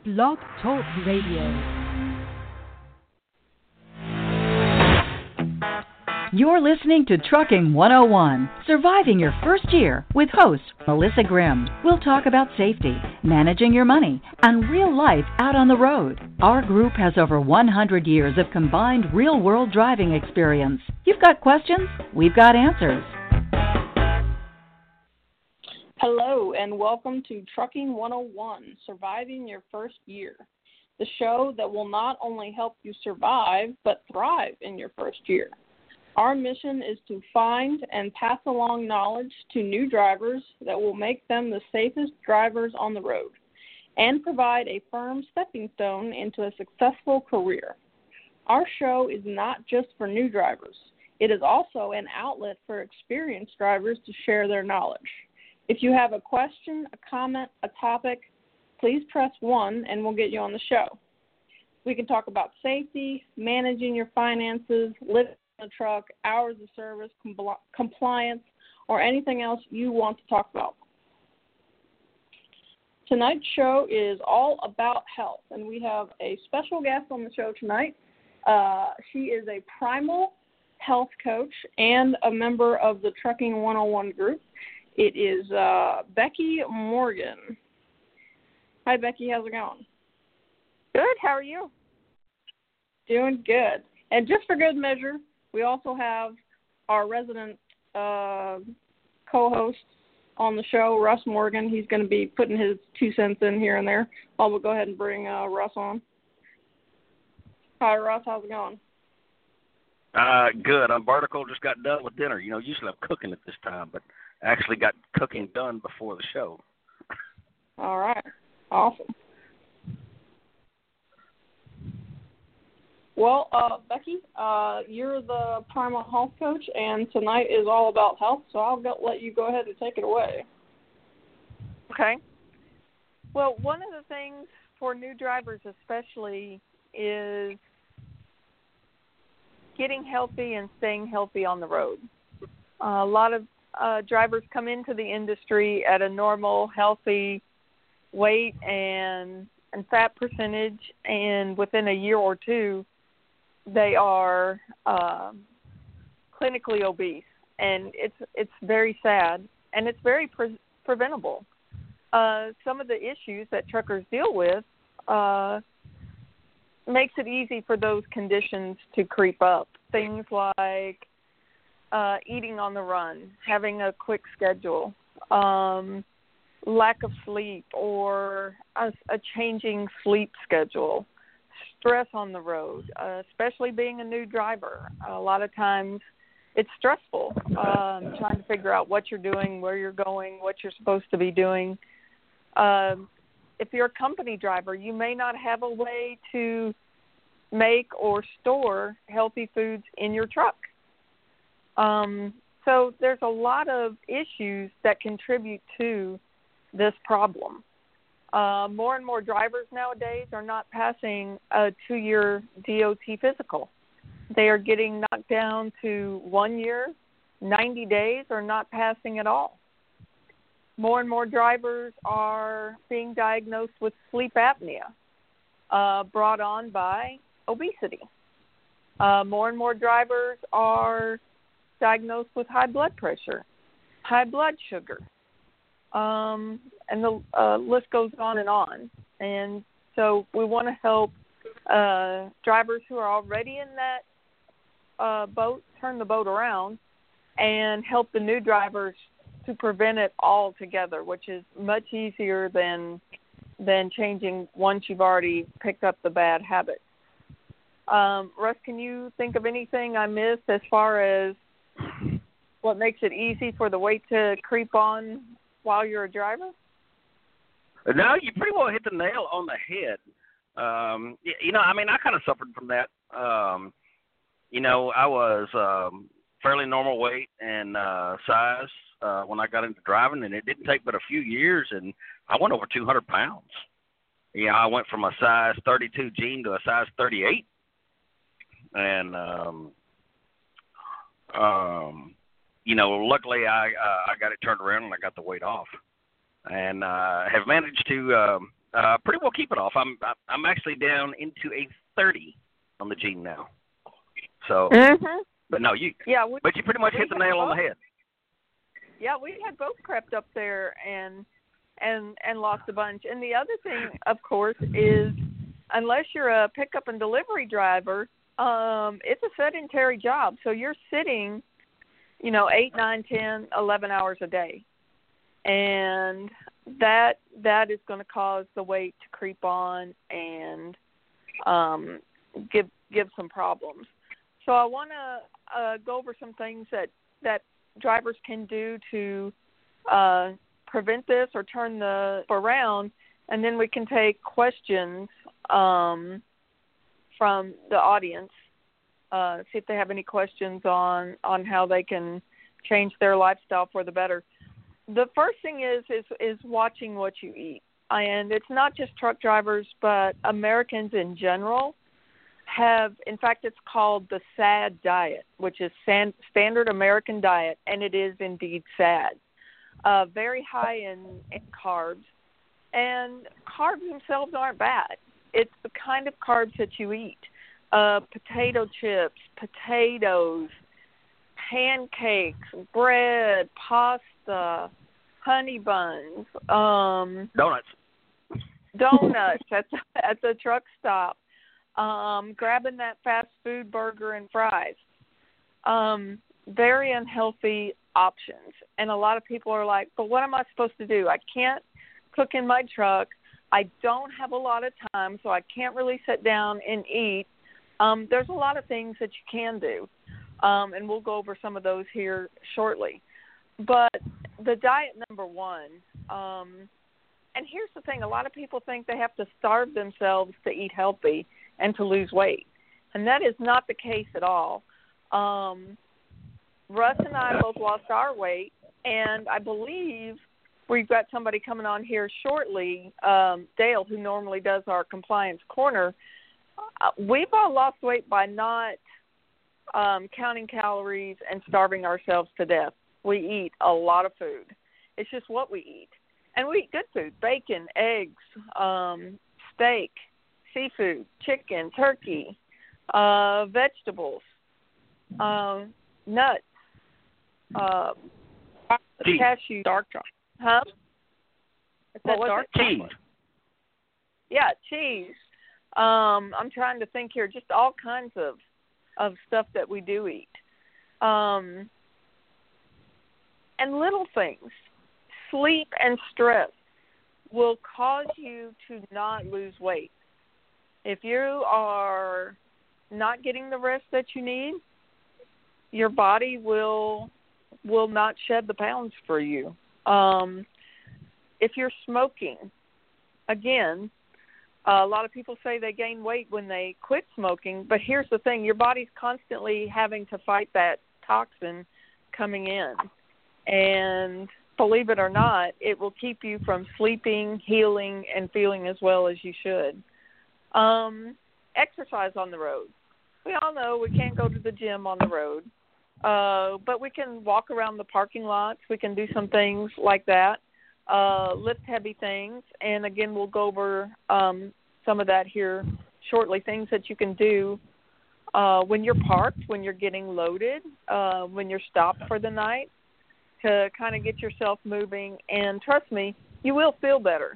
Blog Talk Radio. You're listening to Trucking 101, Surviving Your First Year, with host Melissa Grimm. We'll talk about safety, managing your money, and real life out on the road. Our group has over 100 years of combined real-world driving experience. You've got questions, we've got answers. Hello, and welcome to Trucking 101, Surviving Your First Year, the show that will not only help you survive, but thrive in your first year. Our mission is to find and pass along knowledge to new drivers that will make them the safest drivers on the road and provide a firm stepping stone into a successful career. Our show is not just for new drivers. It is also an outlet for experienced drivers to share their knowledge. If you have a question, a comment, a topic, please press 1 and we'll get you on the show. We can talk about safety, managing your finances, living in a truck, hours of service, compliance, or anything else you want to talk about. Tonight's show is all about health, and we have a special guest on the show tonight. She is a Primal health coach and a member of the Trucking 101 group. It is Becky Morgan. Hi, Becky. How's it going? Good. How are you? Doing good. And just for good measure, we also have our resident co-host on the show, Russ Morgan. He's going to be putting his 2 cents in here and there. We'll go ahead and bring Russ on. Hi, Russ. How's it going? Good. I'm Barticle. Just got done with dinner. You know, usually I'm cooking at this time, but actually got cooking done before the show. All right. Awesome. Well, Becky, you're the Primal Health Coach, and tonight is all about health, so I'll let you go ahead and take it away. Okay. Well, one of the things for new drivers especially is getting healthy and staying healthy on the road. A lot of drivers come into the industry at a normal, healthy weight and fat percentage, and within a year or two, they are clinically obese, and it's very sad, and it's very preventable. Some of the issues that truckers deal with makes it easy for those conditions to creep up. Things like eating on the run, having a quick schedule, lack of sleep or a changing sleep schedule, stress on the road, especially being a new driver. A lot of times it's stressful trying to figure out what you're doing, where you're going, what you're supposed to be doing. If you're a company driver, you may not have a way to make or store healthy foods in your truck. So there's a lot of issues that contribute to this problem. More and more drivers nowadays are not passing a 2-year DOT physical. They are getting knocked down to 1 year, 90 days, or not passing at all. More and more drivers are being diagnosed with sleep apnea, brought on by obesity. More and more drivers are diagnosed with high blood pressure, high blood sugar, and the list goes on. And so we want to help drivers who are already in that boat turn the boat around and help the new drivers to prevent it altogether, which is much easier than changing once you've already picked up the bad habits. Russ, can you think of anything I missed as far as what makes it easy for the weight to creep on while you're a driver? No, you pretty well hit the nail on the head. You know, I mean, I kind of suffered from that. You know, I was fairly normal weight and size when I got into driving, and it didn't take but a few years, and I went over 200 pounds. You know, I went from a size 32 jean to a size 38. And, you know, luckily I got it turned around and I got the weight off. And have managed to pretty well keep it off. I'm actually down into a 30 on the gene now. So, but no, you pretty much hit the nail on the head. Yeah, we had both crept up there and lost a bunch. And the other thing, of course, is unless you're a pickup and delivery driver, it's a sedentary job. So you're sitting, 8, 9, 10, 11 hours a day. And that is going to cause the weight to creep on and give some problems. So I want to go over some things that drivers can do to prevent this or turn the around, and then we can take questions from the audience, see if they have any questions on how they can change their lifestyle for the better. The first thing is watching what you eat. And it's not just truck drivers, but Americans in general have, in fact, it's called the SAD diet, which is Standard American Diet, and it is indeed sad. Very high in carbs. And carbs themselves aren't bad. It's the kind of carbs that you eat. Potato chips, potatoes, pancakes, bread, pasta, honey buns, donuts at the truck stop, grabbing that fast food burger and fries. Very unhealthy options. And a lot of people are like, but what am I supposed to do? I can't cook in my truck. I don't have a lot of time, so I can't really sit down and eat. There's a lot of things that you can do, and we'll go over some of those here shortly. But the diet number one, and here's the thing, a lot of people think they have to starve themselves to eat healthy and to lose weight, and that is not the case at all. Russ and I both lost our weight, and I believe we've got somebody coming on here shortly, Dale, who normally does our compliance corner. We've all lost weight by not counting calories and starving ourselves to death. We eat a lot of food. It's just what we eat. And we eat good food, bacon, eggs, steak, seafood, chicken, turkey, vegetables, nuts, cashew, dark chocolate. Huh? It's that dark cheese. chocolate. Yeah, cheese. I'm trying to think here, just all kinds of stuff that we do eat. And little things, sleep and stress will cause you to not lose weight. If you are not getting the rest that you need, your body will not shed the pounds for you. If you're smoking, again, a lot of people say they gain weight when they quit smoking, but here's the thing, your body's constantly having to fight that toxin coming in. And believe it or not, it will keep you from sleeping, healing, and feeling as well as you should. Exercise on the road. We all know we can't go to the gym on the road, but we can walk around the parking lots. We can do some things like that, lift heavy things. And, again, we'll go over some of that here shortly, things that you can do when you're parked, when you're getting loaded, when you're stopped for the night, to kind of get yourself moving. And trust me, you will feel better.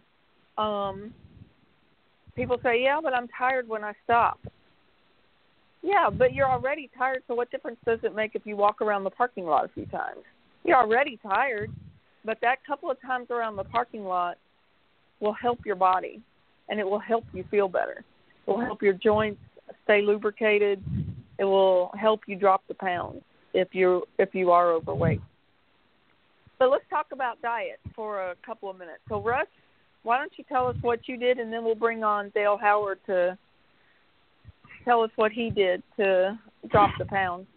People say, yeah, but I'm tired when I stop. Yeah, but you're already tired, so what difference does it make if you walk around the parking lot a few times? You're already tired, but that couple of times around the parking lot will help your body, and it will help you feel better. It will help your joints stay lubricated. It will help you drop the pounds if you are overweight. So let's talk about diet for a couple of minutes. So, Russ, why don't you tell us what you did, and then we'll bring on Dale Howard to tell us what he did to drop the pounds.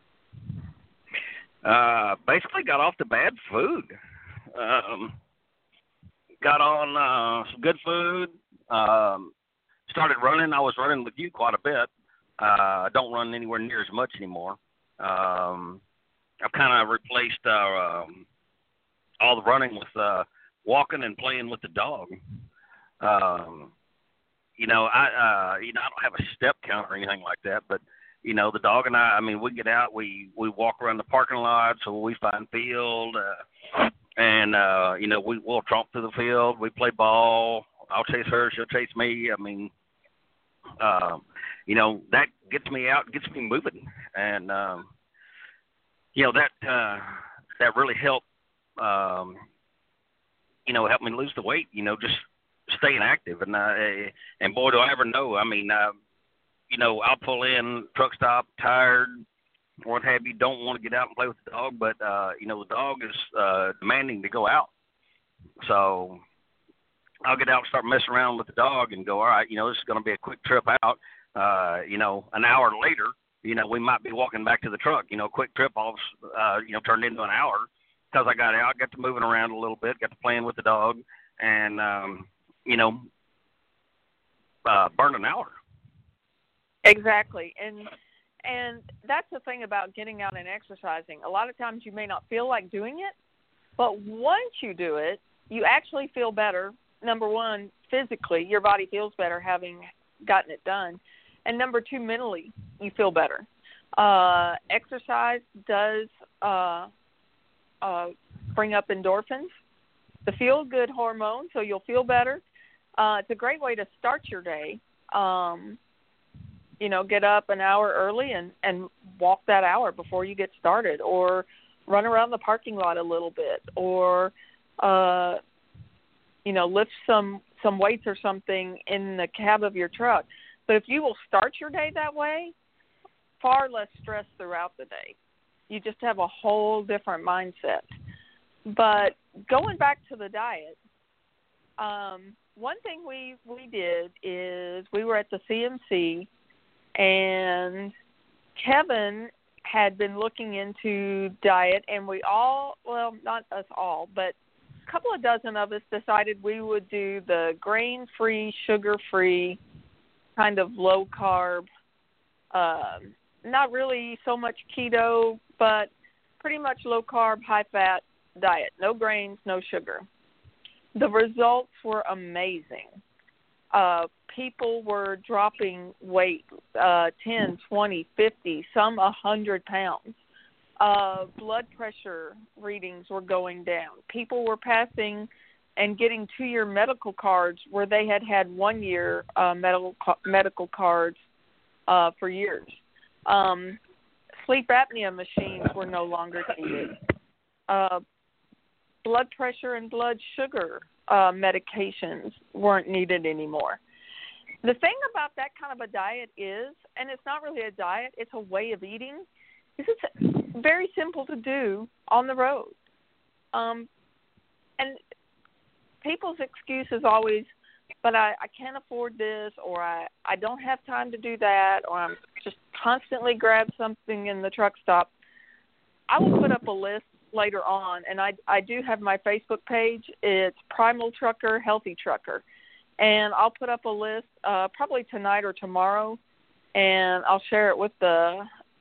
Basically got off the bad food. Got on some good food. Started running. I was running with you quite a bit. I don't run anywhere near as much anymore. I've kind of replaced all the running with walking and playing with the dog. I don't have a step count or anything like that, but the dog and I mean, we get out, we walk around the parking lot, so we find field, and we'll tromp through the field. We play ball. I'll chase her, she'll chase me. I mean, that gets me out, gets me moving, and that really helped. Help me lose the weight. Just staying active, and boy, do I ever know. I mean, I'll pull in truck stop, tired, or what have you. Don't want to get out and play with the dog, but the dog is demanding to go out. So I'll get out and start messing around with the dog and go, all right, this is going to be a quick trip out. An hour later, we might be walking back to the truck. Quick trip all turned into an hour because I got out, got to moving around a little bit, got to playing with the dog, and burned an hour. Exactly, and that's the thing about getting out and exercising. A lot of times you may not feel like doing it, but once you do it, you actually feel better. Number one, physically, your body feels better having gotten it done, and number two, mentally, you feel better. Exercise does bring up endorphins, the feel-good hormone, so you'll feel better. It's a great way to start your day. Get up an hour early and walk that hour before you get started, or run around the parking lot a little bit, or, lift some weights or something in the cab of your truck. But if you will start your day that way, far less stress throughout the day. You just have a whole different mindset. But going back to the diet, one thing we did is we were at the CMC, and Kevin had been looking into diet, and we all, well, not us all, but a couple of dozen of us decided we would do the grain-free, sugar-free, kind of low-carb, not really so much keto, but pretty much low-carb, high-fat diet. No grains, no sugar. The results were amazing. People were dropping weight, 10, 20, 50, some 100 pounds. Blood pressure readings were going down. People were passing and getting 2-year medical cards where they had 1-year medical cards for years. Sleep apnea machines were no longer needed. Blood pressure and blood sugar medications weren't needed anymore. The thing about that kind of a diet is, and it's not really a diet, it's a way of eating, is it's very simple to do on the road. And people's excuse is always, but I can't afford this, or I don't have time to do that, or I'm just constantly grab something in the truck stop. I will put up a list later on, and I do have my Facebook page. It's Primal Trucker, Healthy Trucker. And I'll put up a list probably tonight or tomorrow, and I'll share it with the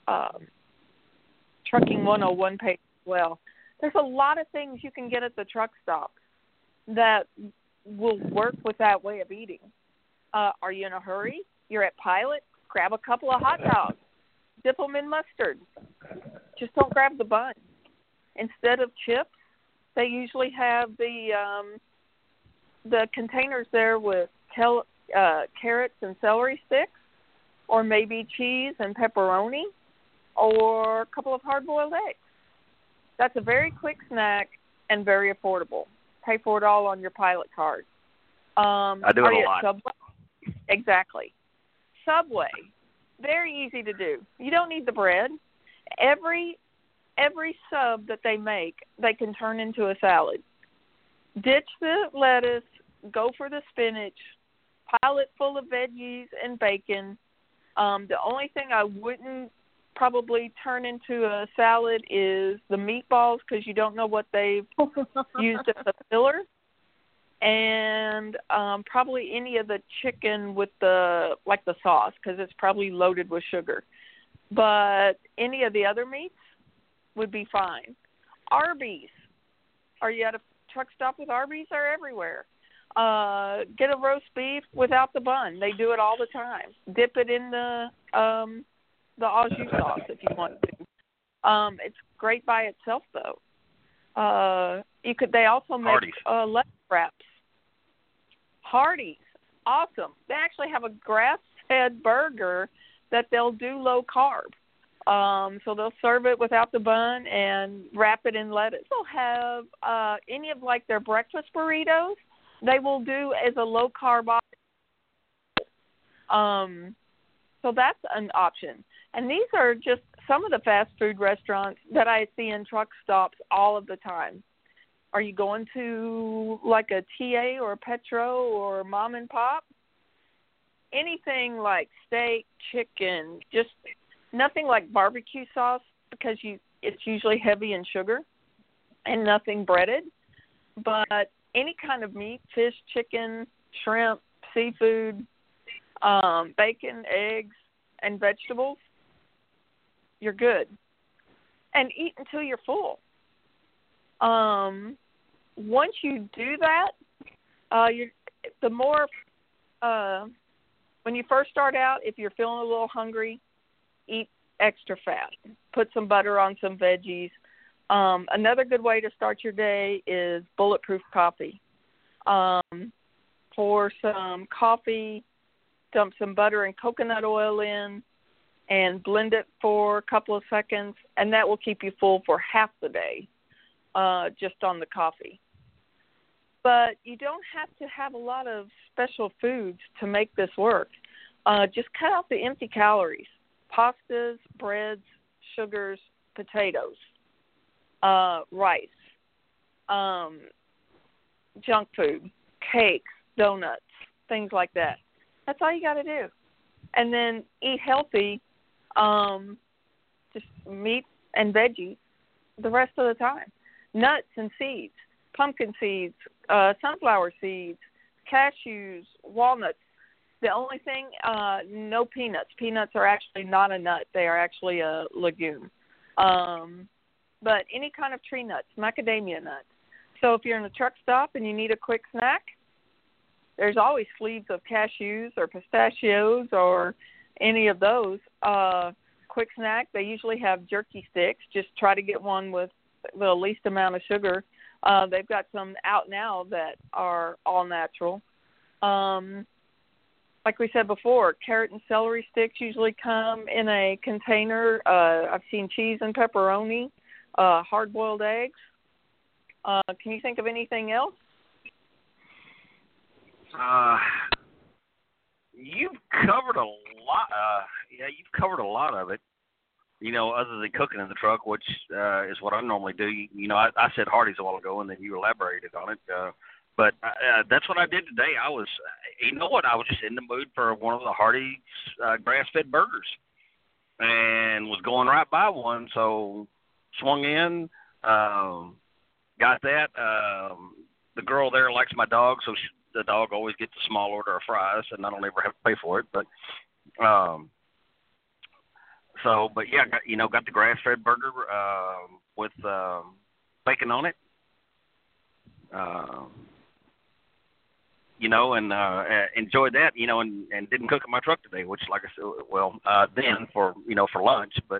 Trucking 101 page as well. There's a lot of things you can get at the truck stop that will work with that way of eating. Are you in a hurry? You're at Pilot? Grab a couple of hot dogs. Dip them in mustard. Just don't grab the bun. Instead of chips, they usually have the containers there with carrots and celery sticks, or maybe cheese and pepperoni, or a couple of hard-boiled eggs. That's a very quick snack and very affordable. Pay for it all on your Pilot card. I do it a lot. Subway? Exactly. Subway, very easy to do. You don't need the bread. Every sub that they make, they can turn into a salad. Ditch the lettuce, go for the spinach, pile it full of veggies and bacon. The only thing I wouldn't probably turn into a salad is the meatballs, because you don't know what they've used as a filler. And probably any of the chicken with the sauce, because it's probably loaded with sugar. But any of the other meats would be fine. Arby's. Are you at a truck stop with Arby's? They're everywhere. Get a roast beef without the bun. They do it all the time. Dip it in the au jus sauce if you want to. It's great by itself though. They also make lettuce wraps. Hardee's, awesome. They actually have a grass-fed burger that they'll do low carb. So they'll serve it without the bun and wrap it in lettuce. They'll have any of like their breakfast burritos. They will do as a low carb option. So that's an option. And these are just some of the fast food restaurants that I see in truck stops all of the time. Are you going to like a TA or a Petro or mom and pop? Anything like steak, chicken, just nothing like barbecue sauce because it's usually heavy in sugar and nothing breaded. But any kind of meat, fish, chicken, shrimp, seafood, bacon, eggs, and vegetables, you're good. And eat until you're full. Once you do that, when you first start out, if you're feeling a little hungry, eat extra fat. Put some butter on some veggies. Another good way to start your day is bulletproof coffee. Pour some coffee, dump some butter and coconut oil in, and blend it for a couple of seconds, and that will keep you full for half the day, just on the coffee. But you don't have to have a lot of special foods to make this work. Just cut out the empty calories. Pastas, breads, sugars, potatoes, rice, junk food, cakes, donuts, things like that. That's all you got to do. And then eat healthy, just meat and veggies the rest of the time. Nuts and seeds, pumpkin seeds, sunflower seeds, cashews, walnuts. The only thing, no peanuts. Peanuts are actually not a nut. They are actually a legume. But any kind of tree nuts, macadamia nuts. So if you're in a truck stop and you need a quick snack, there's always sleeves of cashews or pistachios or any of those. Quick snack, they usually have jerky sticks. Just try to get one with the least amount of sugar. They've got some out now that are all natural. Like we said before, carrot and celery sticks usually come in a container. I've seen cheese and pepperoni, hard-boiled eggs. Can you think of anything else? You've covered a lot. You've covered a lot of it. Other than cooking in the truck, which is what I normally do. I said Hardee's a while ago, and then you elaborated on it. But that's what I did today. I was just in the mood for one of the Hardee's grass-fed burgers, and was going right by one, so swung in, got that. The girl there likes my dog, so the dog always gets a small order of fries, and I don't ever have to pay for it. But got the grass-fed burger with bacon on it. And enjoyed that, and didn't cook in my truck today, which, like I said, then for lunch. But,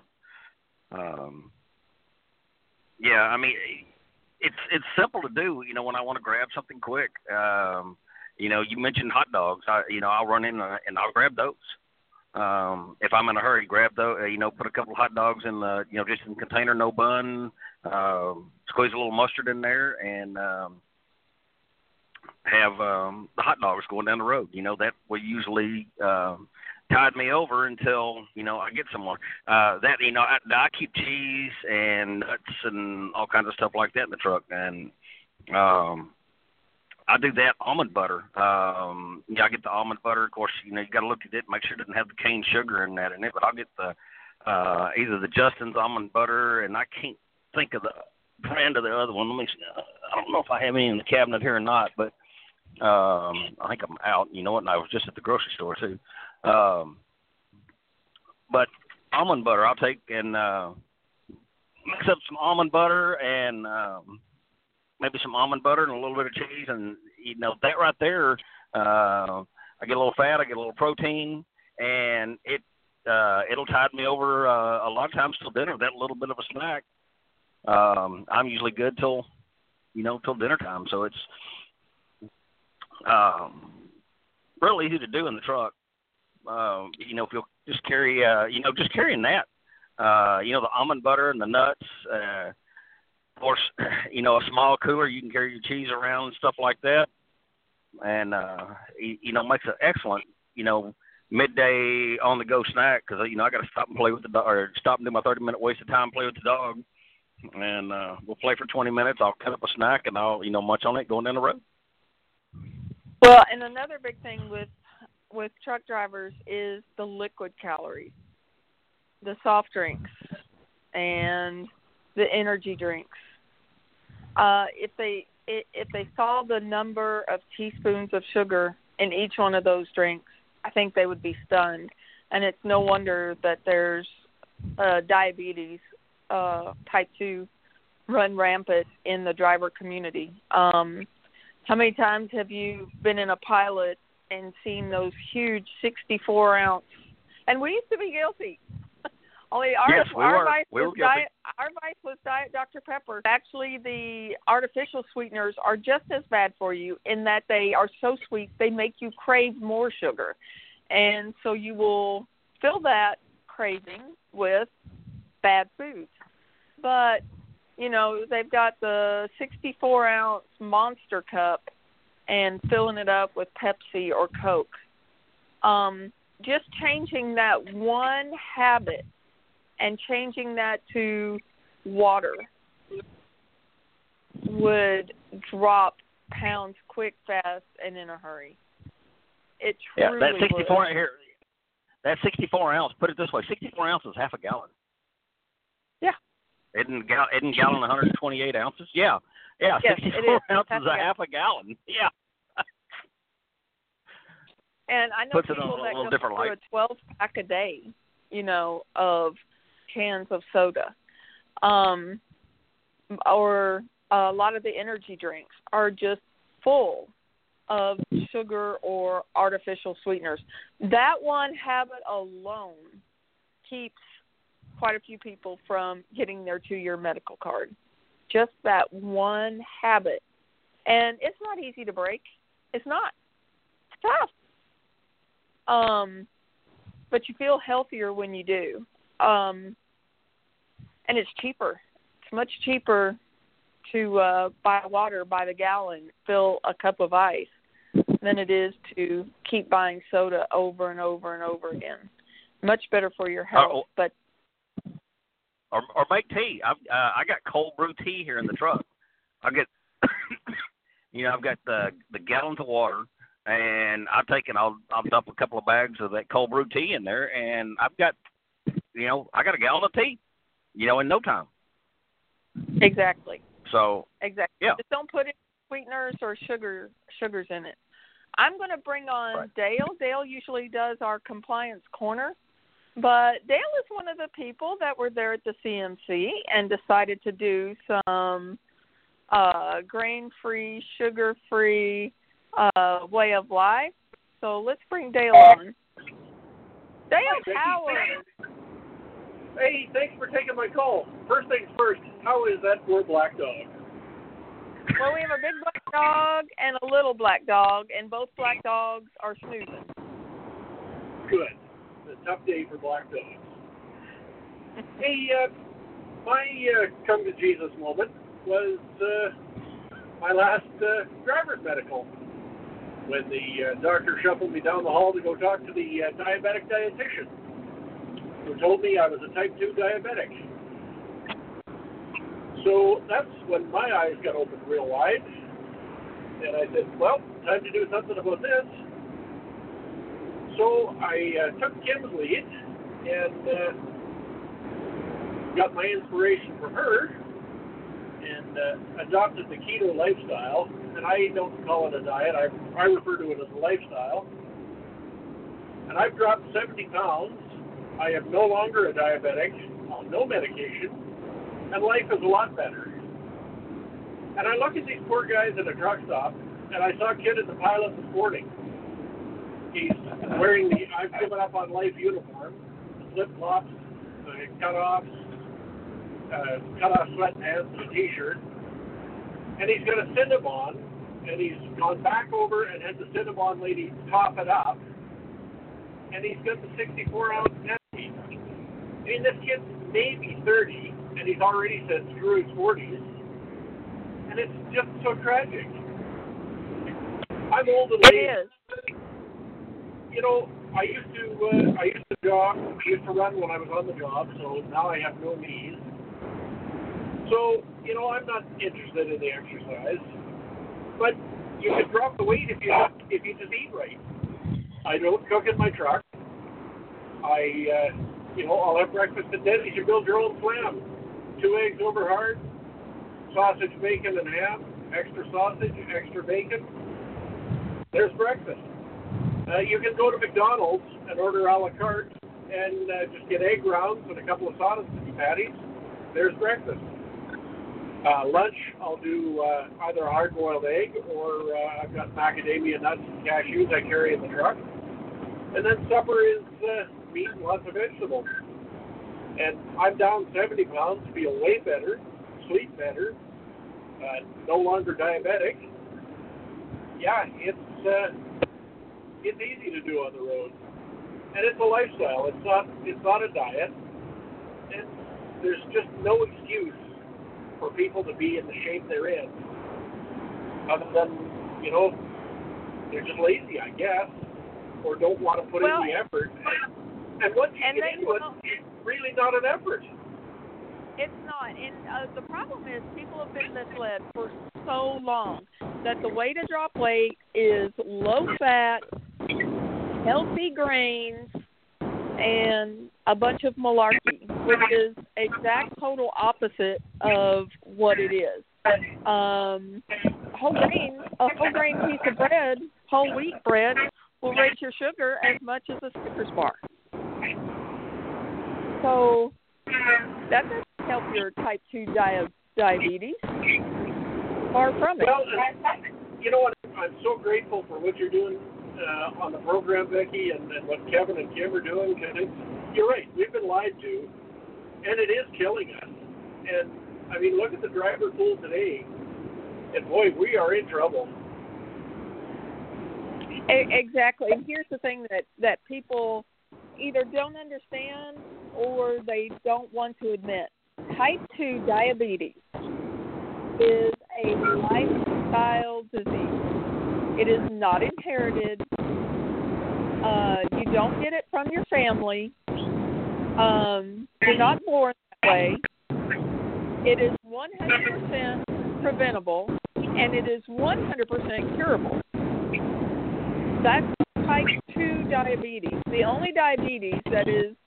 it's simple to do, when I want to grab something quick. You mentioned hot dogs. I'll run in and I'll grab those. If I'm in a hurry, grab those, put a couple of hot dogs in the, just in the container, no bun, squeeze a little mustard in there, and have the hot dogs going down the road. That will usually tide me over until, I get somewhere. I keep cheese and nuts and all kinds of stuff like that in the truck. And I do that. Almond butter. I get the almond butter. Of course, you got to look at it, make sure it doesn't have the cane sugar in it. But I'll get the either the Justin's almond butter, and I can't think of the brand of the other one. Let me see. I don't know if I have any in the cabinet here or not, but I think I'm out. You know what? And I was just at the grocery store too. But almond butter, I'll take and mix up some almond butter and maybe some almond butter and a little bit of cheese, and that right there, I get a little fat, I get a little protein, and it'll tide me over a lot of times till dinner. That little bit of a snack, I'm usually good till dinner time. So it's real easy to do in the truck. If you'll just carry, just carrying that, the almond butter and the nuts. Of course, a small cooler, you can carry your cheese around and stuff like that. And, makes an excellent, midday on-the-go snack because, I got to stop and play with the dog, or stop and do my 30-minute waste of time, play with the dog. And we'll play for 20 minutes. I'll cut up a snack, and I'll, munch on it going down the road. Well, and another big thing with truck drivers is the liquid calories, the soft drinks, and the energy drinks. If they saw the number of teaspoons of sugar in each one of those drinks, I think they would be stunned. And it's no wonder that there's diabetes, type 2, run rampant in the driver community. How many times have you been in a pilot and seen those huge 64-ounce? And we used to be guilty. Only our vice was Diet Dr. Pepper. Actually, the artificial sweeteners are just as bad for you in that they are so sweet they make you crave more sugar. And so you will fill that craving with bad foods. But, they've got the 64-ounce Monster cup and filling it up with Pepsi or Coke. Just changing that one habit and changing that to water would drop pounds quick, fast, and in a hurry. It truly that 64 would. Here, that 64 ounce. Put it this way: 64 ounces, half a gallon. Yeah. Isn't gallon 128 ounces? Yeah. Yeah. Yes, 64 ounces is half a gallon. Yeah. And I know puts people that go through a 12-pack a day, of cans of soda. Or a lot of the energy drinks are just full of sugar or artificial sweeteners. That one habit alone keeps quite a few people from getting their 2-year medical card. Just that one habit. And it's not easy to break. It's not. It's tough. But you feel healthier when you do. And it's cheaper. It's much cheaper to buy water by the gallon, fill a cup of ice, than it is to keep buying soda over and over and over again. Much better for your health, or make tea. I got cold brew tea here in the truck. I get, I've got the gallons of water, and I'll dump a couple of bags of that cold brew tea in there, and I've got, I got a gallon of tea, in no time. Exactly. So exactly. Yeah. Just don't put any sweeteners or sugars in it. I'm going to bring on Dale. Dale usually does our compliance corner, but Dale is one of the people that were there at the CMC and decided to do some grain-free, sugar-free way of life. So let's bring Dale on. Dale Howard. Hey, thanks for taking my call. First things first, how is that poor black dog? Well, we have a big black dog and a little black dog, and both black dogs are snoozing. Good. It's a tough day for black dogs. Hey, my come to Jesus moment was my last driver's medical, when the doctor shuffled me down the hall to go talk to the diabetic dietitian, who told me I was a type 2 diabetic. So that's when my eyes got opened real wide, and I said, well, time to do something about this. So I took Kim's lead and got my inspiration from her and adopted the keto lifestyle. And I don't call it a diet. I refer to it as a lifestyle. And I've dropped 70 pounds. I am no longer a diabetic, on no medication, and life is a lot better. And I look at these poor guys at a truck stop, and I saw a kid at the pilot this morning. He's wearing the I've given up on life uniform, flip-flops, cut-offs, cut-off sweatpants, and a T-shirt. And he's got a Cinnabon, and he's gone back over and had the Cinnabon lady top it up. And he's got the 64-ounce empty. I mean, this kid's maybe 30, and he's already said screw his 40s. And it's just so tragic. I'm old and lazy. It is. You know, I used to jog, used to run when I was on the job, so now I have no knees. So, you know, I'm not interested in the exercise. But you can drop the weight if you just eat right. I don't cook in my truck. I'll have breakfast at Denny's. You build your own slam. 2 eggs over hard, sausage, bacon, and ham, extra sausage, extra bacon. There's breakfast. You can go to McDonald's and order a la carte and just get egg rounds and a couple of sausage patties. There's breakfast. Lunch, I'll do either a hard-boiled egg or I've got macadamia nuts and cashews I carry in the truck. And then supper is meat and lots of vegetables. And I'm down 70 pounds, feel way better, sleep better, no longer diabetic. Yeah, it's easy to do on the road. And it's a lifestyle. It's not a diet. And there's just no excuse for people to be in the shape they're in. Other than, you know, they're just lazy, I guess, or don't want to put in the effort. And once you get into it, it's really not an effort. It's not. And the problem is people have been misled for so long that the way to drop weight is low fat, healthy grains, and a bunch of malarkey, which is exact total opposite of what it is. A whole grain piece of bread, whole wheat bread, will raise your sugar as much as a Snickers bar. So that doesn't help your type 2 diabetes. Far from it. Well, you know what? I'm so grateful for what you're doing on the program, Becky, and what Kevin and Kim are doing. Because you're right. We've been lied to, and it is killing us. And, I mean, look at the driver pool today. And, boy, we are in trouble. Exactly. And here's the thing that people either don't understand or they don't want to admit. Type 2 diabetes is a lifestyle disease. It is not inherited. You don't get it from your family. You're not born that way. It is 100% preventable, and it is 100% curable. That's type 2 diabetes. The only diabetes that is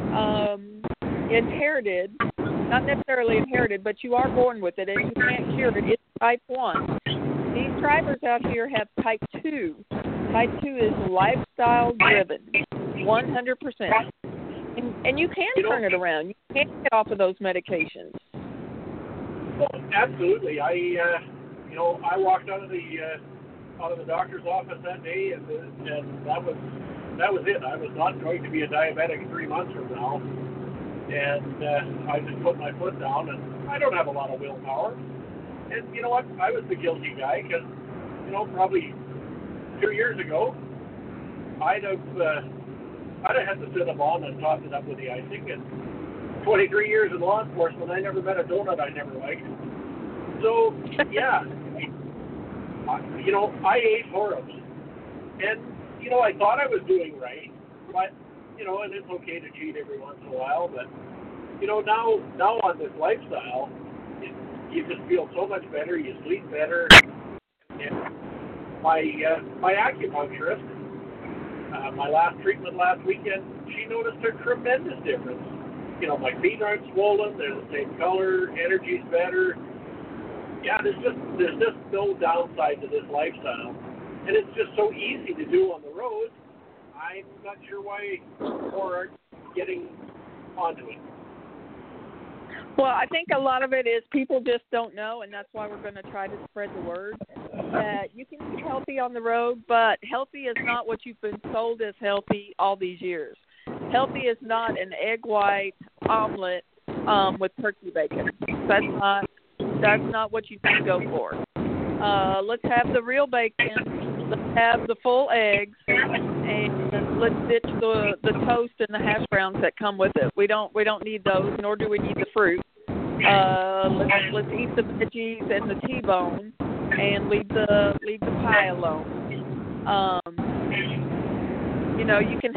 inherited, not necessarily inherited, but you are born with it and you can't cure it, it's type 1. These drivers out here have type 2. Type 2 is lifestyle driven, 100%. And you can turn it around. You can get off of those medications. Well, absolutely. I walked out of the doctor's office that day, and that was it. I was not going to be a diabetic 3 months from now, and I just put my foot down. And I don't have a lot of willpower. And you know what? I was the guilty guy because, probably 2 years ago, I'd have had the Cinnabon and tossed it up with the icing. And 23 years in law enforcement, I never met a donut I never liked. So, yeah, I ate horribly. And, I thought I was doing right, but, and it's okay to cheat every once in a while. But, now on this lifestyle, you just feel so much better. You sleep better. And my acupuncturist, my last treatment last weekend, she noticed a tremendous difference. My feet aren't swollen. They're the same color. Energy's better. Yeah, there's just no downside to this lifestyle. And it's just so easy to do on the road. I'm not sure why more aren't getting onto it. Well, I think a lot of it is people just don't know, and that's why we're going to try to spread the word that you can be healthy on the road, but healthy is not what you've been sold as healthy all these years. Healthy is not an egg white omelet with turkey bacon. That's not what you can go for. Let's have the real bacon. Let's have the full eggs, and let's ditch the toast and the hash browns that come with it. We don't need those, nor do we need the fruit. Let's eat the veggies and the T-bone, and leave the pie alone. You can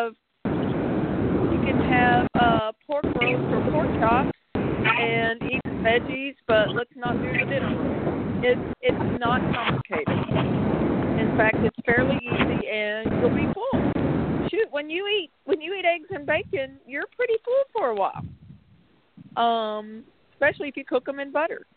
have pork roast or pork chops and eat the veggies, but let's not do the dinner. It's not complicated. In fact, it's fairly easy, and you'll be full. Shoot, when you eat eggs and bacon, you're pretty full for a while. Especially if you cook them in butter.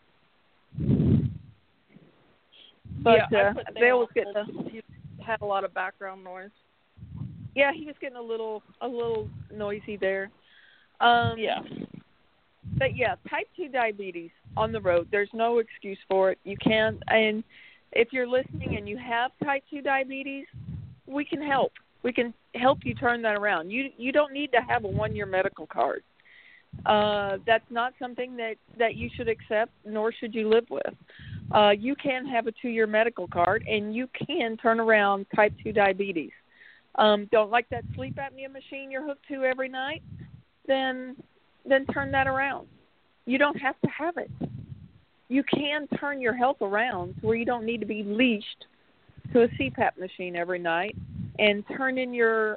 But Dale was getting he had a lot of background noise. Yeah, he was getting a little noisy there. Yeah. But yeah, type 2 diabetes on the road. There's no excuse for it. You can't. And if you're listening and you have type 2 diabetes, we can help. We can help you turn that around. You don't need to have a 1-year medical card. That's not something that you should accept, nor should you live with. You can have a 2-year medical card, and you can turn around type 2 diabetes. Don't like that sleep apnea machine you're hooked to every night? Then turn that around. You don't have to have it. You can turn your health around where you don't need to be leashed to a CPAP machine every night and turn in your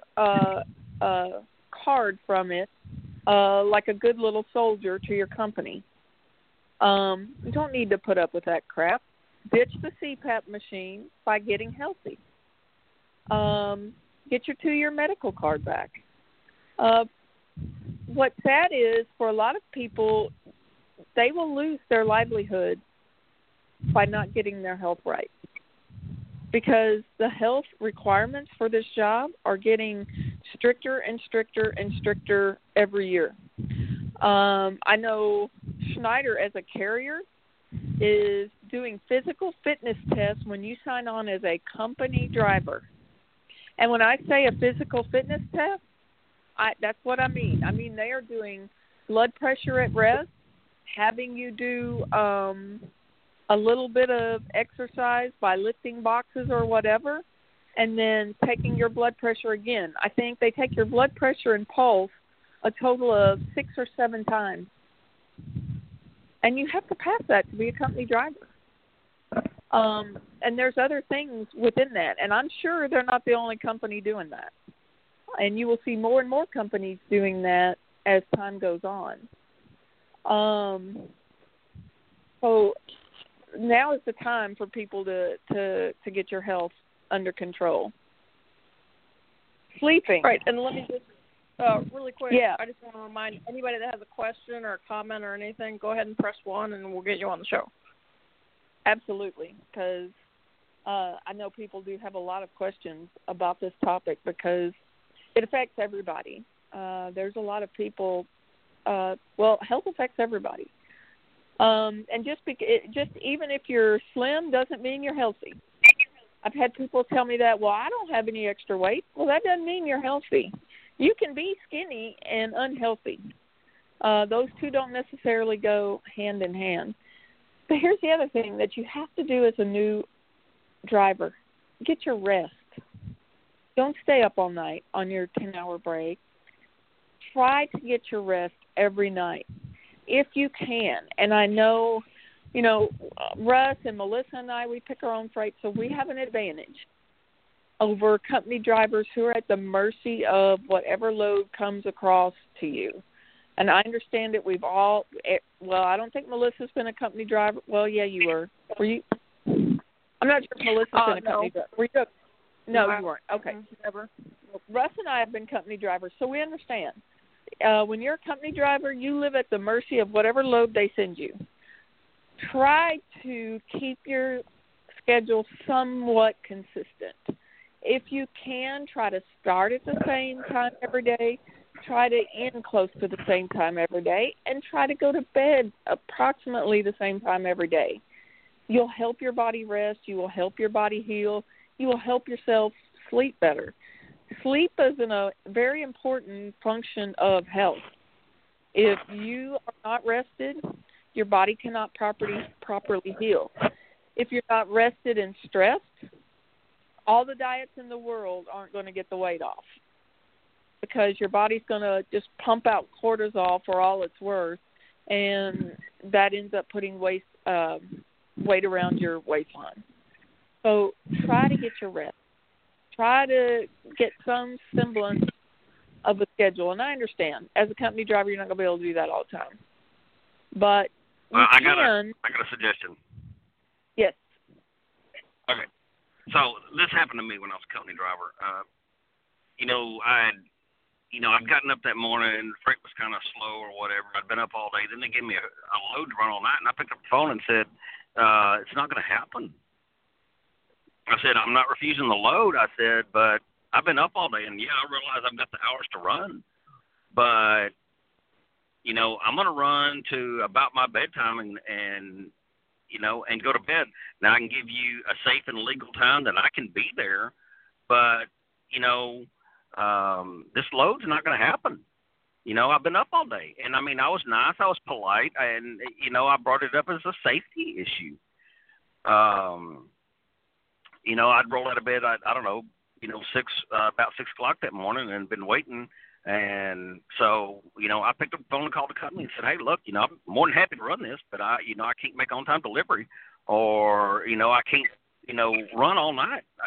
card from it like a good little soldier to your company. You don't need to put up with that crap. Ditch the CPAP machine by getting healthy. Get your 2-year medical card back. What's sad is for a lot of people, they will lose their livelihood by not getting their health right, because the health requirements for this job are getting stricter and stricter and stricter every year. I know Schneider, as a carrier, is doing physical fitness tests when you sign on as a company driver. And when I say a physical fitness test, that's what I mean. I mean, they are doing blood pressure at rest, having you do a little bit of exercise by lifting boxes or whatever, and then taking your blood pressure again. I think they take your blood pressure and pulse a total of 6 or 7 times. And you have to pass that to be a company driver. And there's other things within that. And I'm sure they're not the only company doing that. And you will see more and more companies doing that as time goes on. So now is the time for people to get your health under control. Sleeping. Right, and let me just really quick, yeah. I just want to remind anybody that has a question or a comment or anything, go ahead and press 1 and we'll get you on the show. Absolutely, because I know people do have a lot of questions about this topic because it affects everybody. There's a lot of people, health affects everybody. And just even if you're slim doesn't mean you're healthy. I've had people tell me that, well, I don't have any extra weight. Well, that doesn't mean you're healthy. You can be skinny and unhealthy. Those two don't necessarily go hand in hand. But here's the other thing that you have to do as a new driver. Get your rest. Don't stay up all night on your 10-hour break. Try to get your rest every night if you can. And I know, Russ and Melissa and I, we pick our own freight, so we have an advantage over company drivers who are at the mercy of whatever load comes across to you. And I understand that we've all, I don't think Melissa's been a company driver. Well, yeah, you were. Were you? I'm not sure if Melissa's been a company driver. Were you? No, you weren't. Okay. Never. Russ and I have been company drivers, so we understand. When you're a company driver, you live at the mercy of whatever load they send you. Try to keep your schedule somewhat consistent. If you can, try to start at the same time every day. try to end close to the same time every day, and try to go to bed approximately the same time every day. You'll help your body rest. You will help your body heal. You will help yourself sleep better. Sleep is a very important function of health. If you are not rested, your body cannot properly heal. If you're not rested and stressed, all the diets in the world aren't going to get the weight off, because your body's going to just pump out cortisol for all it's worth, and that ends up putting weight around your waistline. So try to get your rest. Try to get some semblance of a schedule. And I understand, as a company driver, you're not going to be able to do that all the time. But I got a suggestion. Yes. Okay. So this happened to me when I was a company driver. I'd gotten up that morning and the freight was kind of slow or whatever. I'd been up all day. Then they gave me a load to run all night, and I picked up the phone and said, it's not going to happen. I said, I'm not refusing the load. I said, but I've been up all day, and, I realize I've got the hours to run. But, I'm going to run to about my bedtime and go to bed. Now, I can give you a safe and legal time that I can be there, but, this load's not going to happen. I've been up all day. And, I was nice. I was polite. And, I brought it up as a safety issue. I'd roll out of bed, I don't know, about 6 o'clock that morning and been waiting. And so, I picked up the phone and called the company and said, hey, look, I'm more than happy to run this, but I can't make on-time delivery, or, I can't, run all night. I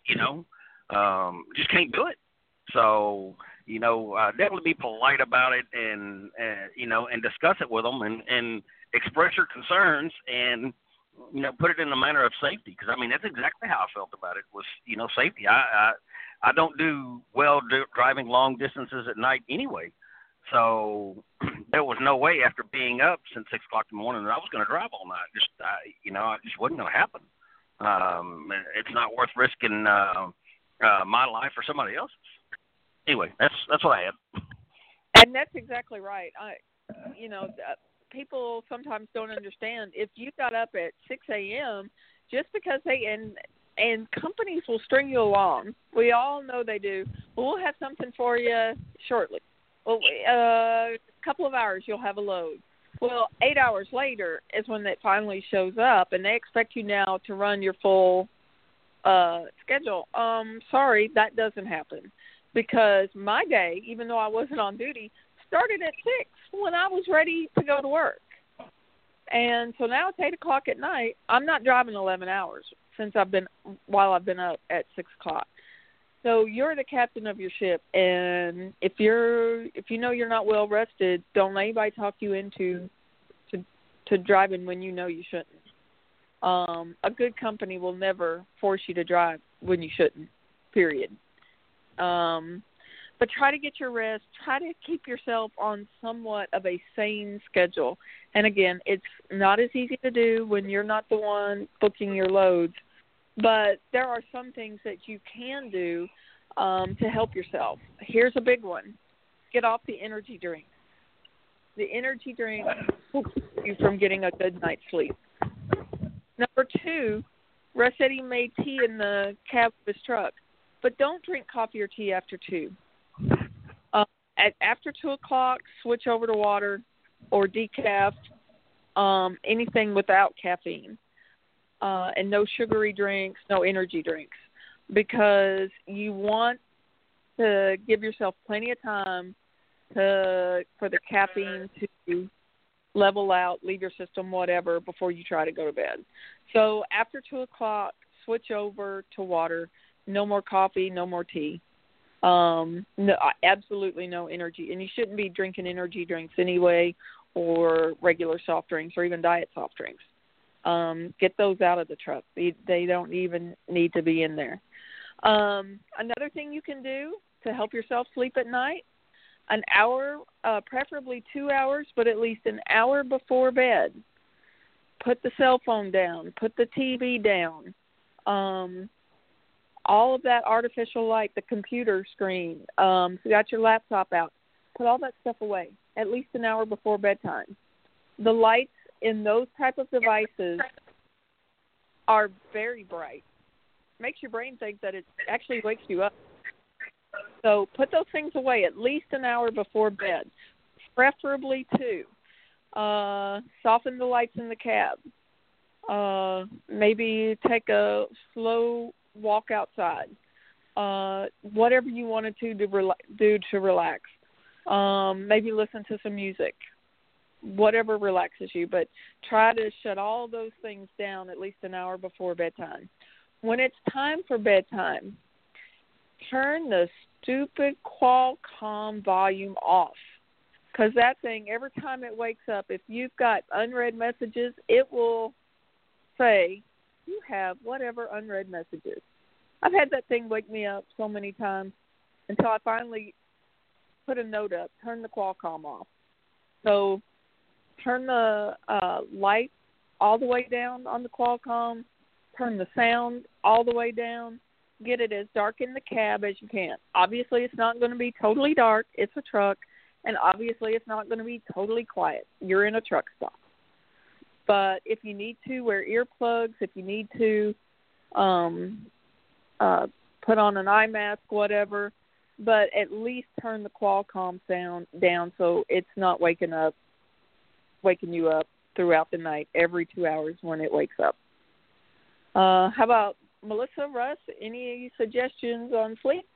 just can't do it. So, definitely be polite about it and discuss it with them and express your concerns and, put it in a manner of safety. Because, that's exactly how I felt about it was, safety. I don't do well driving long distances at night anyway. So there was no way after being up since 6 o'clock in the morning that I was going to drive all night. It just wasn't going to happen. It's not worth risking my life or somebody else's. Anyway, that's what I had. And that's exactly right. People sometimes don't understand. If you got up at 6 a.m., just because and companies will string you along. We all know they do. We'll have something for you shortly. Well, a couple of hours you'll have a load. Well, 8 hours later is when it finally shows up, and they expect you now to run your full schedule. Sorry, that doesn't happen, because my day, even though I wasn't on duty, started at 6 when I was ready to go to work. And so now it's 8 o'clock at night. I'm not driving 11 hours while I've been up at 6 o'clock. So you're the captain of your ship, and if you know you're not well rested, don't let anybody talk you into to driving when you know you shouldn't. A good company will never force you to drive when you shouldn't, period. But try to get your rest. Try to keep yourself on somewhat of a sane schedule. And, again, it's not as easy to do when you're not the one booking your loads. But there are some things that you can do to help yourself. Here's a big one. Get off the energy drink. The energy drink will keep you from getting a good night's sleep. Number 2, Rossetti made tea in the cab of his truck. But don't drink coffee or tea after 2. After 2 o'clock, switch over to water or decaf, anything without caffeine, and no sugary drinks, no energy drinks, because you want to give yourself plenty of time for the caffeine to level out, leave your system, whatever, before you try to go to bed. So after 2 o'clock, switch over to water, no more coffee, no more tea. No, absolutely no energy. And you shouldn't be drinking energy drinks anyway, or regular soft drinks, or even diet soft drinks. Get those out of the truck. They don't even need to be in there. Another thing you can do to help yourself sleep at night, an hour, preferably 2 hours, but at least an hour before bed. Put the cell phone down. Put the TV down. All of that artificial light, the computer screen, you got your laptop out. put all that stuff away at least an hour before bedtime. The lights in those type of devices are very bright. Makes your brain think that it actually wakes you up. So put those things away at least an hour before bed, preferably 2. Soften the lights in the cab. Maybe take a slow walk outside. Whatever you wanted to do to relax. Maybe listen to some music. Whatever relaxes you, but try to shut all those things down at least an hour before bedtime. When it's time for bedtime, turn the stupid Qualcomm volume off, because that thing, every time it wakes up, if you've got unread messages, it will say you have whatever unread messages. I've had that thing wake me up so many times until I finally put a note up, turn the Qualcomm off. So turn the light all the way down on the Qualcomm, turn the sound all the way down, get it as dark in the cab as you can. Obviously, it's not going to be totally dark. It's a truck, and obviously it's not going to be totally quiet. You're in a truck stop. But if you need to, wear earplugs. If you need to, put on an eye mask, whatever. But at least turn the Qualcomm sound down so it's not waking you up throughout the night every 2 hours when it wakes up. How about Melissa, Russ, any suggestions on sleep?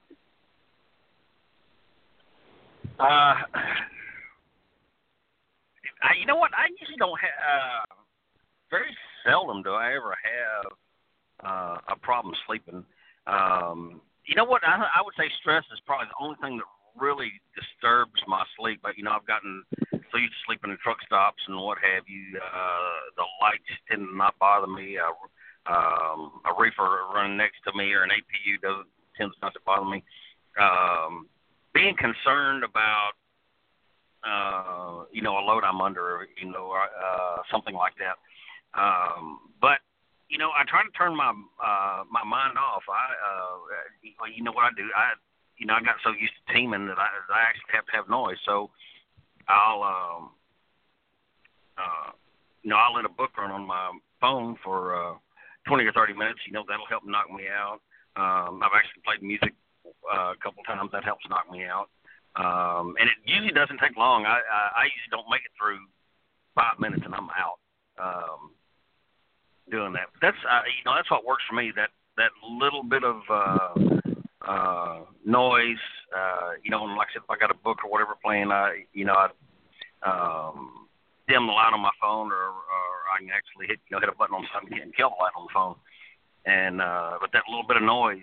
You know what? I usually don't have, very seldom do I ever have a problem sleeping. You know what? I would say stress is probably the only thing that really disturbs my sleep. But, I've gotten so used to sleeping in truck stops and what have you. The lights tend to not bother me. A reefer running next to me or an APU tends not to bother me. Being concerned about, a load I'm under, something like that. But, I try to turn my my mind off. You know what I do? I got so used to teaming that I actually have to have noise. So I'll let a book run on my phone for 20 or 30 minutes. That'll help knock me out. I've actually played music a couple times. That helps knock me out. And it usually doesn't take long. I usually don't make it through 5 minutes and I'm out doing that. But that's what works for me. That little bit of noise. And like I said, if I got a book or whatever playing, I dim the light on my phone, or I can actually hit a button on something and kill the light on the phone. And but that little bit of noise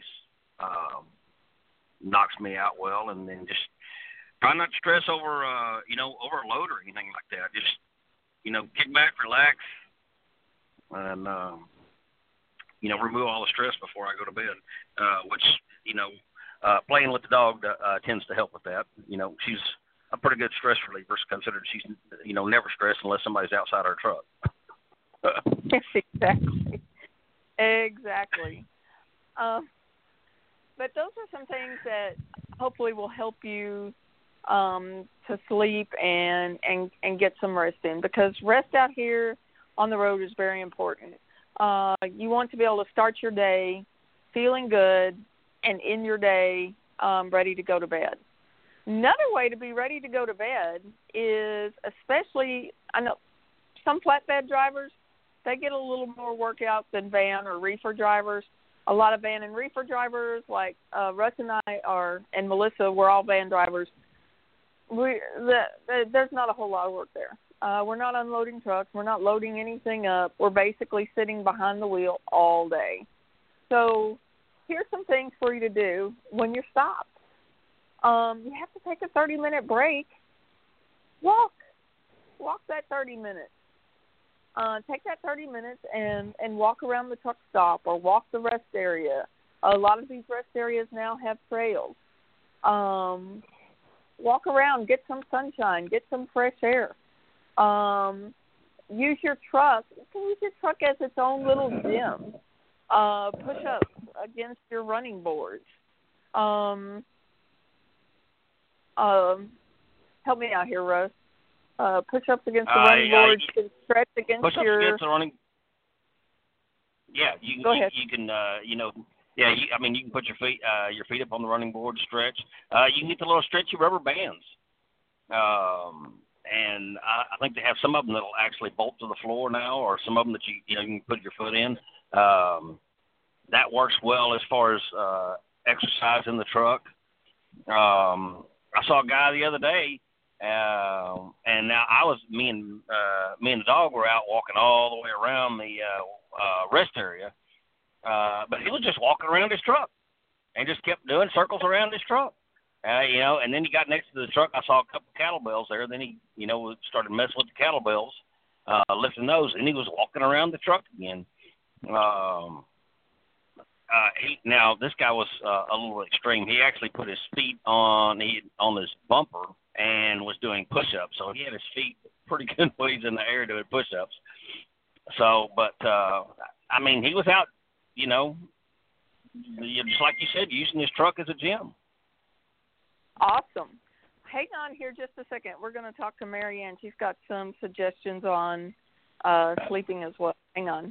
knocks me out well, and then just try not to stress over overload or anything like that. Just kick back, relax, and remove all the stress before I go to bed. Which playing with the dog tends to help with that. She's a pretty good stress reliever, considered she's never stressed unless somebody's outside her truck. Exactly. But those are some things that hopefully will help you to sleep and get some rest in, because rest out here on the road is very important. You want to be able to start your day feeling good and end your day ready to go to bed. Another way to be ready to go to bed is, especially, I know some flatbed drivers, they get a little more workout than van or reefer drivers. A lot of van and reefer drivers, like Russ and I and Melissa, we're all van drivers. There's not a whole lot of work there. We're not unloading trucks. We're not loading anything up. We're basically sitting behind the wheel all day. So here's some things for you to do when you're stopped. You have to take a 30-minute break. Walk that 30 minutes. Take that 30 minutes and walk around the truck stop or walk the rest area. A lot of these rest areas now have trails. Walk around, get some sunshine, get some fresh air. Use your truck. You can use your truck as its own little gym. Push up against your running boards. help me out here, Russ. Push-ups against the running board. You can stretch against push-ups your... against the running... Yeah, Go ahead. You can, you can put your feet up on the running board, stretch. You can get the little stretchy rubber bands. And I think they have some of them that'll actually bolt to the floor now, or some of them that you can put your foot in. That works well as far as exercise in the truck. I saw a guy the other day, and now me and the dog were out walking all the way around the rest area, but he was just walking around his truck and just kept doing circles around his truck. And then he got next to the truck. I saw a couple of kettlebells there. Then he, started messing with the kettlebells, lifting those, and he was walking around the truck again. Now this guy was a little extreme. He actually put his feet on his bumper and was doing push-ups. So he had his feet pretty good ways in the air doing push-ups. So, but he was out, just like you said, using his truck as a gym. Awesome. Hang on here just a second. We're going to talk to Marianne. She's got some suggestions on sleeping as well. Hang on.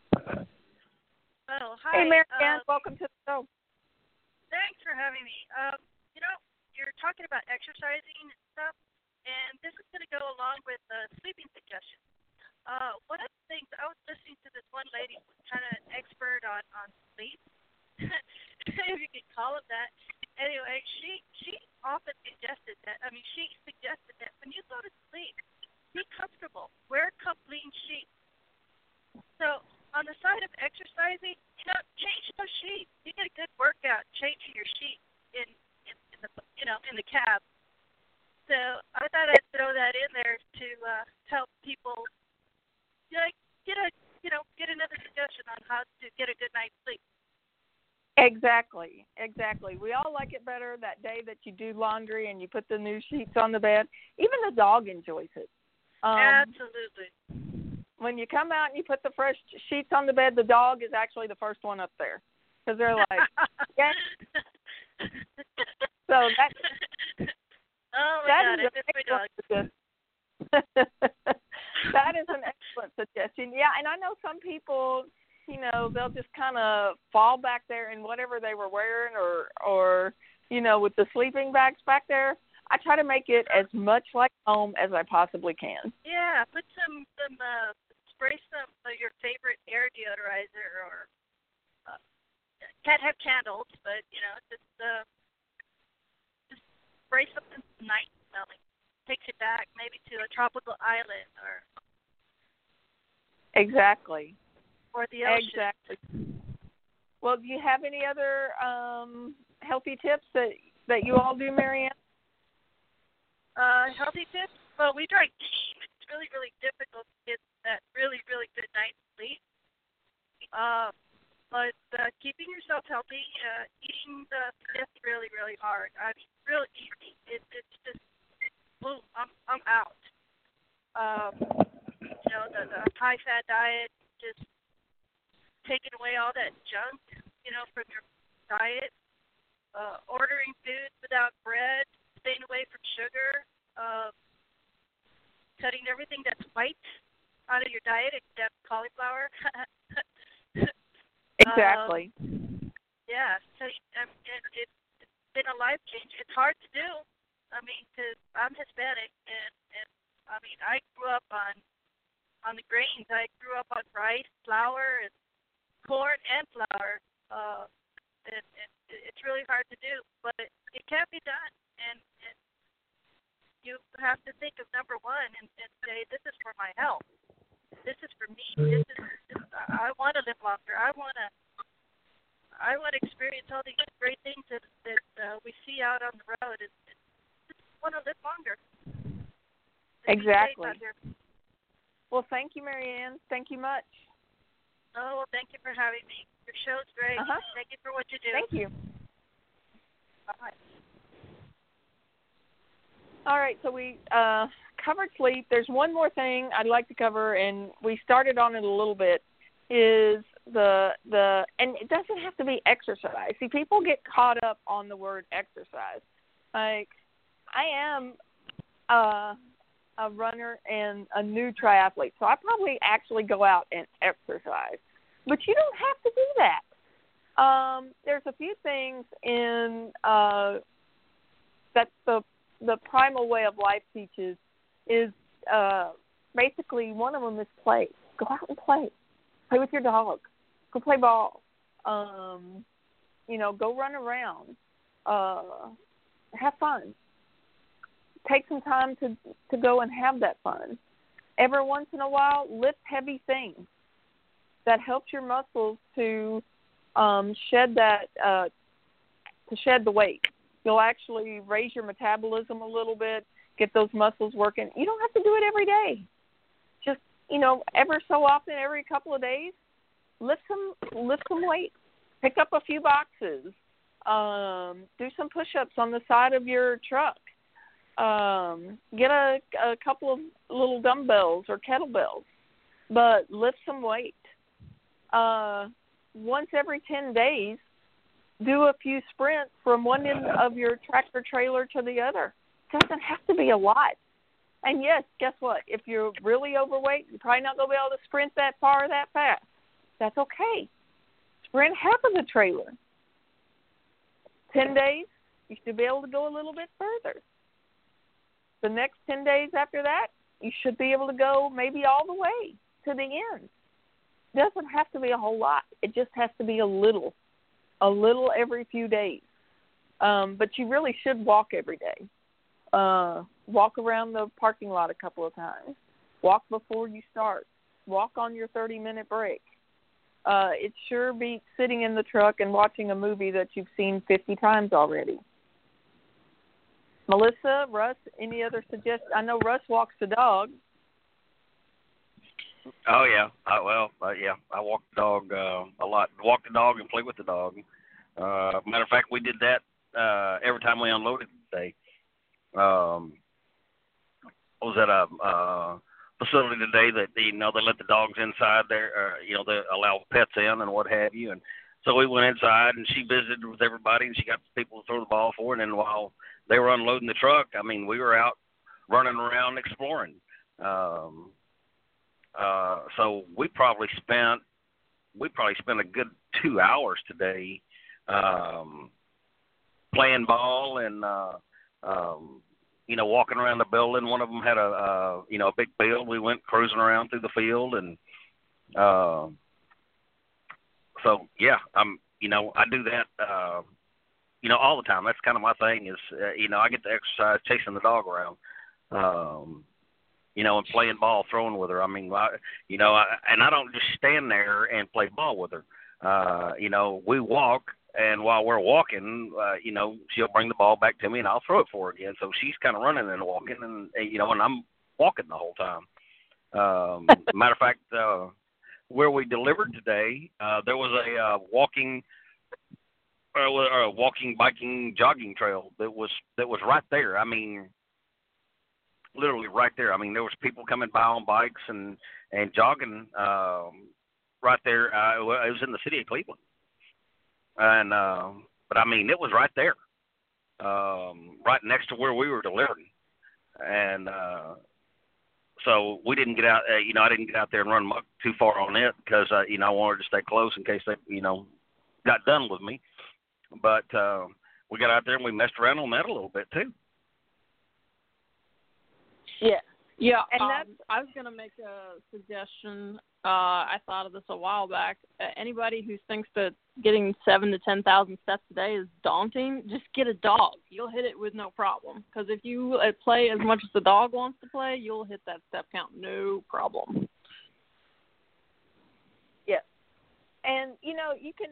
Oh, hi. Hey, Marianne. Welcome to the show. Thanks for having me. You're talking about exercising and stuff, and this is going to go along with sleeping suggestions. One of the things, I was listening to this one lady who was kind of an expert on sleep, if you could call it that. Anyway, she often suggested that, when you go to sleep, be comfortable, wear clean sheets. So on the side of exercising, change those sheets. You get a good workout changing your sheet in the cab. So I thought I'd throw that in there to help people get another suggestion on how to get a good night's sleep. Exactly. We all like it better that day that you do laundry and you put the new sheets on the bed. Even the dog enjoys it. Absolutely. When you come out and you put the fresh sheets on the bed, the dog is actually the first one up there because they're like, yeah. So that is an excellent suggestion. Yeah, and I know some people, they'll just kind of fall back there in whatever they were wearing or with the sleeping bags back there. I try to make it as much like home as I possibly can. Yeah, put some spray some of your favorite air deodorizer or can't have candles, but just spray something nice smelling. Takes you back maybe to a tropical island or exactly. Or the ocean. Exactly. Well, do you have any other healthy tips that you all do, Marianne? Healthy tips? Well, we drink tea. It's really, really difficult to get that really, really good night's sleep. But keeping yourself healthy, eating is really, really hard. I mean, real easy. It's just, boom, I'm out. The high-fat diet, just taking away all that junk, from your diet. Ordering food without bread, staying away from sugar, cutting everything that's white out of your diet except cauliflower. Exactly. Yeah, so it's been a life change. It's hard to do. I mean, because I'm Hispanic, and I mean, I grew up on the grains. I grew up on rice, flour, and corn and flour. And it's really hard to do, but it can be done. And you have to think of number one and say, this is for my health. This is for me. I want to live longer. I want to experience all these great things that we see out on the road. I just want to live longer. Exactly. Well, thank you, Marianne. Thank you much. Oh, well, thank you for having me. Your show's great. Thank you for what you do. Thank you. Bye. All right, so we covered sleep. There's one more thing I'd like to cover, and we started on it a little bit, is and it doesn't have to be exercise. See, people get caught up on the word exercise. Like, I am a runner and a new triathlete, so I probably actually go out and exercise. But you don't have to do that. There's a few things in that the primal way of life teaches is basically one of them is play. Go out and play. Play with your dog. Go play ball. Go run around. Have fun. Take some time to go and have that fun. Every once in a while, lift heavy things. That helps your muscles to shed the weight. You'll actually raise your metabolism a little bit, get those muscles working. You don't have to do it every day. Just, ever so often, every couple of days, lift some weight. Pick up a few boxes. Do some push-ups on the side of your truck. Get a couple of little dumbbells or kettlebells, but lift some weight. Once every 10 days, do a few sprints from one end of your tractor trailer to the other. It doesn't have to be a lot. And yes, guess what? If you're really overweight, you're probably not going to be able to sprint that far that fast. That's okay. Sprint half of the trailer. 10 days, you should be able to go a little bit further. The next 10 days after that, you should be able to go maybe all the way to the end. It doesn't have to be a whole lot. It just has to be a little every few days. But you really should walk every day. Walk around the parking lot a couple of times. Walk before you start. Walk on your 30-minute break. It sure beats sitting in the truck and watching a movie that you've seen 50 times already. Melissa, Russ, any other suggestions? I know Russ walks the dog. Oh, yeah. I walk the dog a lot. Walk the dog and play with the dog. Matter of fact, we did that every time we unloaded today. I was at a facility today that, they let the dogs inside there, they allow pets in and what have you. And so we went inside, and she visited with everybody, and she got people to throw the ball for. And then while they were unloading the truck, we were out running around exploring. So we probably spent a good 2 hours today playing ball and walking around the building. One of them had a big field. We went cruising around through the field, and so yeah, I do that all the time. That's kind of my thing is I get to exercise chasing the dog around. And playing ball, throwing with her. And I don't just stand there and play ball with her. We walk, and while we're walking, she'll bring the ball back to me, and I'll throw it for her again. So she's kind of running and walking, and I'm walking the whole time. Matter of fact, where we delivered today, there was a walking, biking, jogging trail that was right there. Literally right there. There was people coming by on bikes and jogging right there. It was in the city of Cleveland, and but it was right there, right next to where we were delivering, and so we didn't get out. I didn't get out there and run muck too far on it because I wanted to stay close in case they got done with me. But we got out there and we messed around on that a little bit too. Yeah, and I was going to make a suggestion. I thought of this a while back. Anybody who thinks that getting 7,000 to 10,000 steps a day is daunting, just get a dog. You'll hit it with no problem. Because if you play as much as the dog wants to play, you'll hit that step count no problem. Yeah, and you can,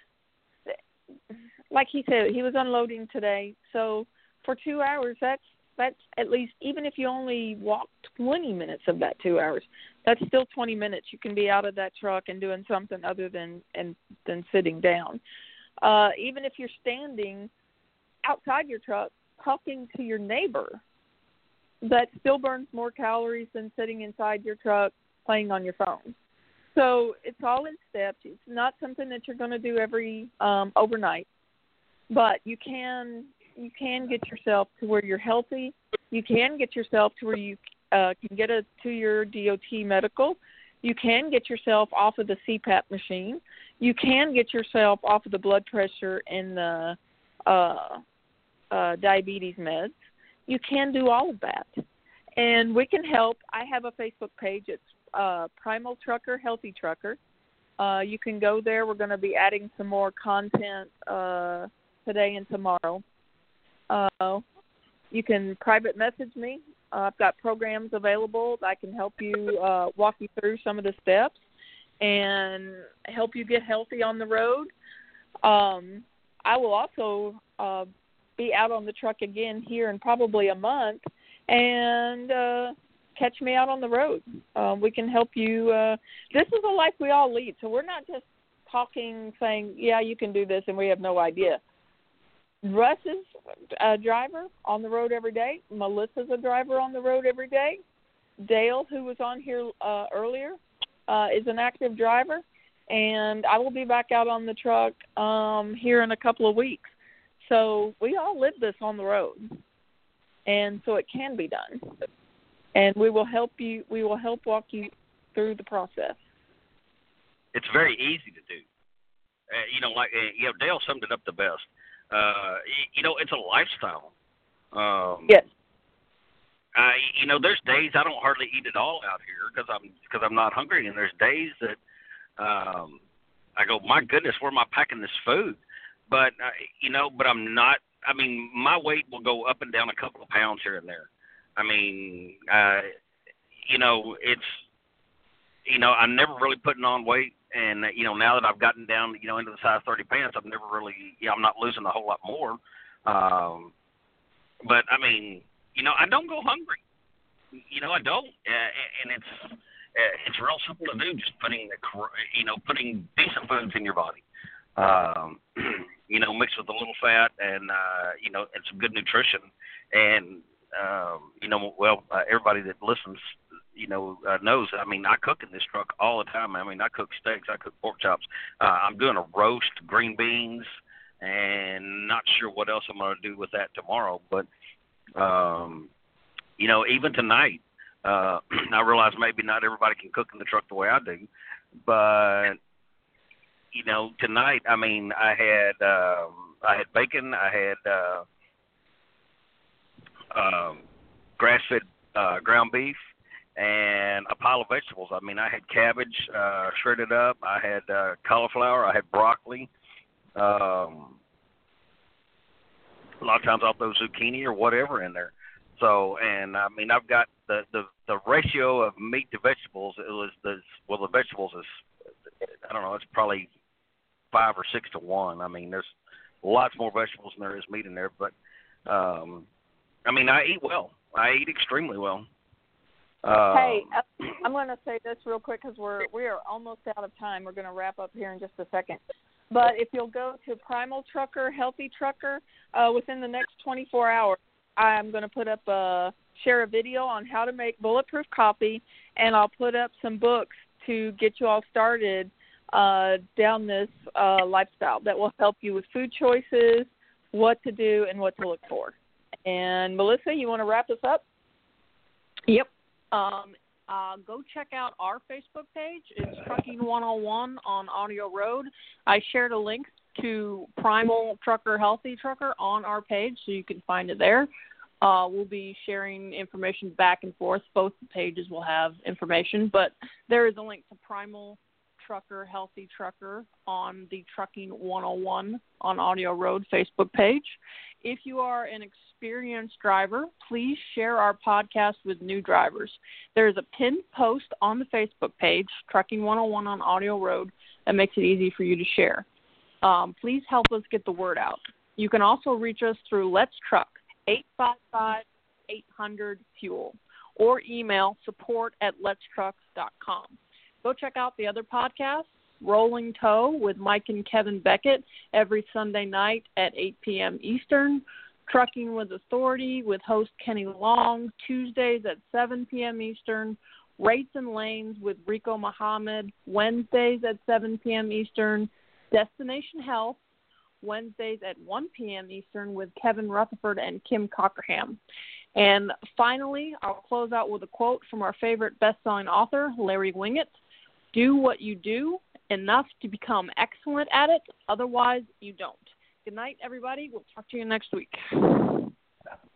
like he said, he was unloading today. So for 2 hours, that's at least, even if you only walk 20 minutes of that 2 hours, that's still 20 minutes. You can be out of that truck and doing something other than sitting down. Even if you're standing outside your truck talking to your neighbor, that still burns more calories than sitting inside your truck playing on your phone. So it's all in steps. It's not something that you're going to do every overnight, but you can get yourself to where you're healthy. You can get yourself to where you can get to your DOT medical. You can get yourself off of the CPAP machine. You can get yourself off of the blood pressure and the diabetes meds. You can do all of that. And we can help. I have a Facebook page. It's Primal Trucker, Healthy Trucker. You can go there. We're going to be adding some more content today and tomorrow. You can private message me. I've got programs available that I can help you walk you through some of the steps and help you get healthy on the road. I will also be out on the truck again here in probably a month, and catch me out on the road. We can help you. This is a life we all lead, so we're not just talking, saying, yeah, you can do this, and we have no idea. Russ is a driver on the road every day. Melissa's a driver on the road every day. Dale, who was on here earlier, is an active driver. And I will be back out on the truck here in a couple of weeks. So we all live this on the road. And so it can be done. And we will help you. We will help walk you through the process. It's very easy to do. Dale summed it up the best. It's a lifestyle. Yes. There's days I don't hardly eat at all out here because I'm not hungry, and there's days that I go, my goodness, where am I packing this food? But but I'm not. I mean, my weight will go up and down a couple of pounds here and there. I mean, I'm never really putting on weight. And, now that I've gotten down, into the size 30 pants, I've never really, I'm not losing a whole lot more. But, I mean, I don't go hungry. I don't. And it's real simple to do, just putting decent foods in your body. Mixed with a little fat and some good nutrition. And, everybody that listens, knows. I mean, I cook in this truck all the time. I mean, I cook steaks, I cook pork chops. I'm doing a roast, green beans, and not sure what else I'm going to do with that tomorrow. But, even tonight, I realize maybe not everybody can cook in the truck the way I do. But, tonight, I mean, I had bacon, I had grass-fed ground beef, and a pile of vegetables. I mean, I had cabbage shredded up. I had cauliflower. I had broccoli. A lot of times I'll throw zucchini or whatever in there. So, and I mean, I've got the ratio of meat to vegetables. The vegetables is, I don't know, it's probably 5 or 6 to 1. I mean, there's lots more vegetables than there is meat in there. But, I mean, I eat well. I eat extremely well. Hey, I'm going to say this real quick because we are almost out of time. We're going to wrap up here in just a second. But if you'll go to Primal Trucker, Healthy Trucker, within the next 24 hours, I'm going to put up share a video on how to make bulletproof coffee, and I'll put up some books to get you all started down this lifestyle that will help you with food choices, what to do, and what to look for. And Melissa, you want to wrap us up? Yep. Go check out our Facebook page. It's Trucking 101 on Audio Road. I shared a link to Primal Trucker, Healthy Trucker on our page, so you can find it there. We'll be sharing information back and forth. Both pages will have information, but there is a link to Primal Trucker, Healthy Trucker on the Trucking 101 on Audio Road Facebook page. If you are an experienced driver, please share our podcast with new drivers. There is a pinned post on the Facebook page, Trucking 101 on Audio Road, that makes it easy for you to share. Please help us get the word out. You can also reach us through Let's Truck, 855-800-FUEL, or email support@letstrucks.com. Go check out the other podcasts, Rolling Toe with Mike and Kevin Beckett every Sunday night at 8 p.m. Eastern, Trucking with Authority with host Kenny Long, Tuesdays at 7 p.m. Eastern, Rates and Lanes with Rico Muhammad, Wednesdays at 7 p.m. Eastern, Destination Health Wednesdays at 1 p.m. Eastern with Kevin Rutherford and Kim Cockerham. And finally, I'll close out with a quote from our favorite best-selling author, Larry Winget. Do what you do, enough to become excellent at it. Otherwise, you don't. Good night, everybody. We'll talk to you next week.